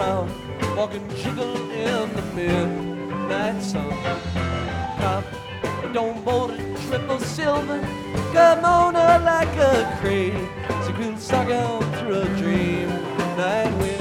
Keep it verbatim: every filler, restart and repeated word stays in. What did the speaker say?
proud, walking jiggle in the midnight sun. Cop, don't board a triple silver, come on her like a crazy cool suck out through a dream night wind.